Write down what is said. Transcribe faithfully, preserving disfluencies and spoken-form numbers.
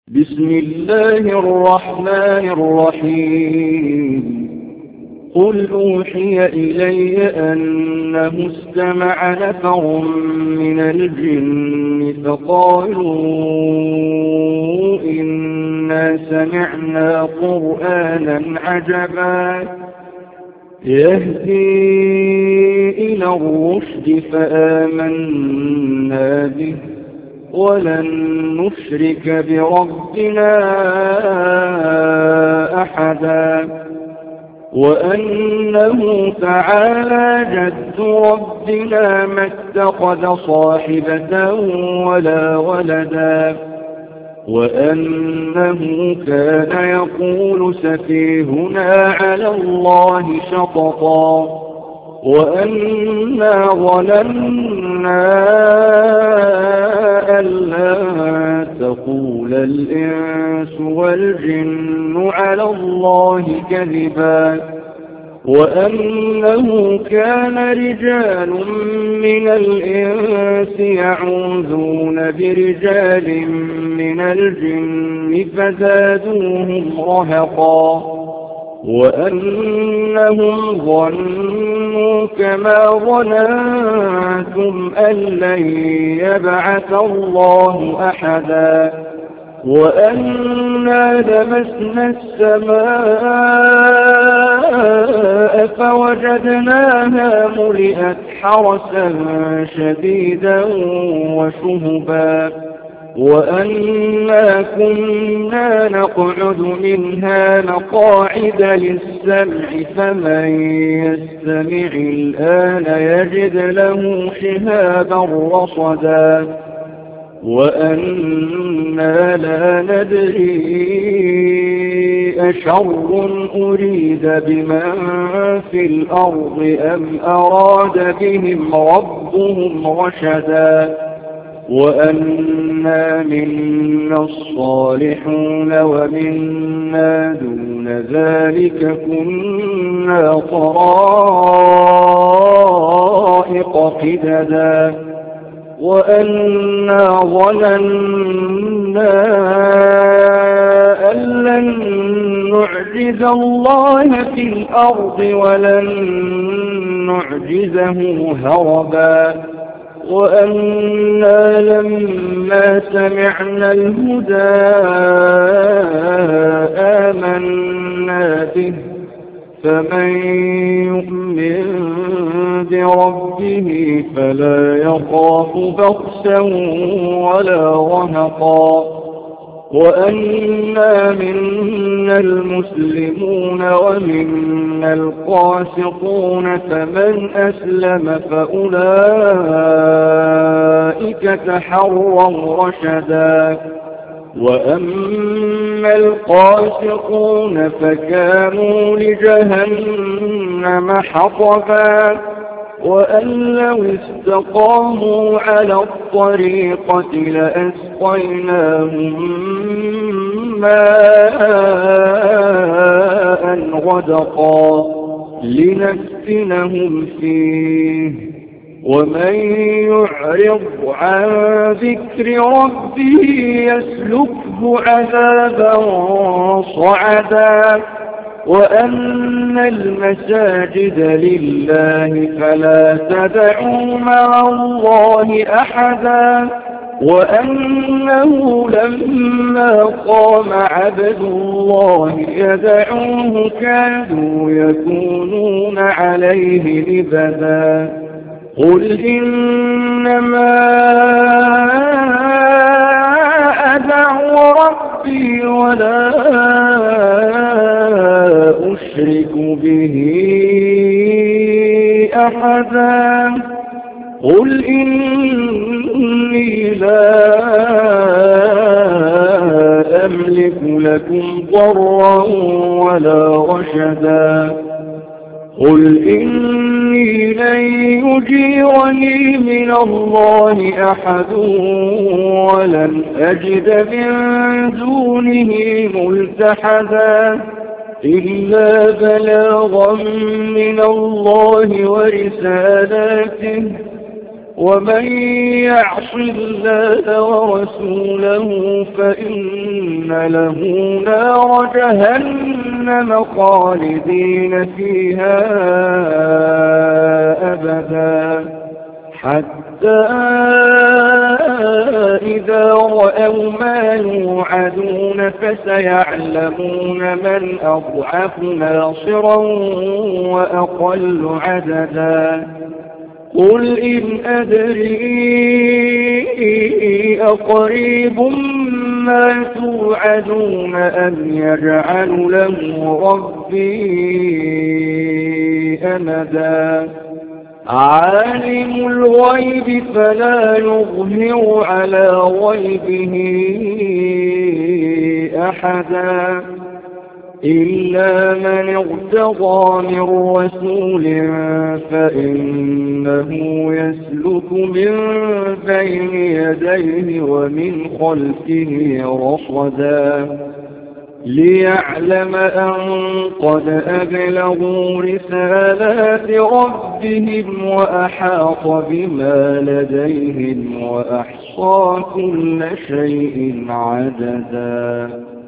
بسم الله الرحمن الرحيم قل أوحي إلي أنه استمع نفر من الجن فقالوا إنا سمعنا قرآنا عجبا يهدي إلى الرشد فآمنا به ولن نشرك بربنا أحدا وأنه تعالى جد ربنا ما اتخذ صاحبة ولا ولدا وأنه كان يقول سفيهنا على الله شططا وأنا ظننا أن لا تقول الإنس والجن على الله كذبا وأنه كان رجال من الإنس يعوذون برجال من الجن فزادوهم رهقا وأنهم ظنوا كما ظننتم أن لن يبعث الله أحدا وأنا لمسنا السماء فوجدناها ملئت حرسا شديدا وشهبا وأنا كنا نقعد منها مقاعد للسمع فمن يستمع الآن يجد له شهابا رصدا وأنا لا ندري أشر أريد بمن في الأرض أم أراد بهم ربهم رشدا وأنا منا الصالحون ومنا دون ذلك كنا طرائق قددا وأنا ظننا أن لن نعجز الله في الأرض ولن نعجزه هربا وأنا لما سمعنا الهدى آمنا به فمن يؤمن بربه فلا يخاف بخسا ولا رهقا وأنا منا المسلمون ومنا القاسطون فمن أسلم فأولئك تحروا رشدا وأما القاسطون فكانوا لجهنم حطبا وأن لو استقاموا على الطريقة لأسقيناهم ماء غدقا لنفتنهم فيه ومن يعرض عن ذكر ربه يسلكه عذابا صعدا وأن المساجد لله فلا تدعوا مع الله أحدا وأنه لما قام عبد الله يدعوه كادوا يكونون عليه لبدا قل إنما أدعو ربي ولا أشرك به أحدا قل إني لا أملك لكم ضرا ولا رشدا قل إني لن يجيرني من الله أحد ولن أجد من دونه ملتحدا إلا بلاغا من الله ورسالاته ومن يعص الله ورسوله فإن له نار جهنم خالدين فيها أبدا حتى إذا رأوا ما يوعدون فسيعلمون من أضعف ناصرا وأقل عددا قل إن أدري أقريب ما توعدون أم يجعل له ربي أمدا عالم الغيب فلا يظهر على غيبه أحدا إلا من ارتضى من رسول فإنه يسلك من بين يديه ومن خلفه رصدا ليعلم أن قد أبلغوا رسالات ربهم وأحاط بما لديهم وأحصى كل شيء عددا.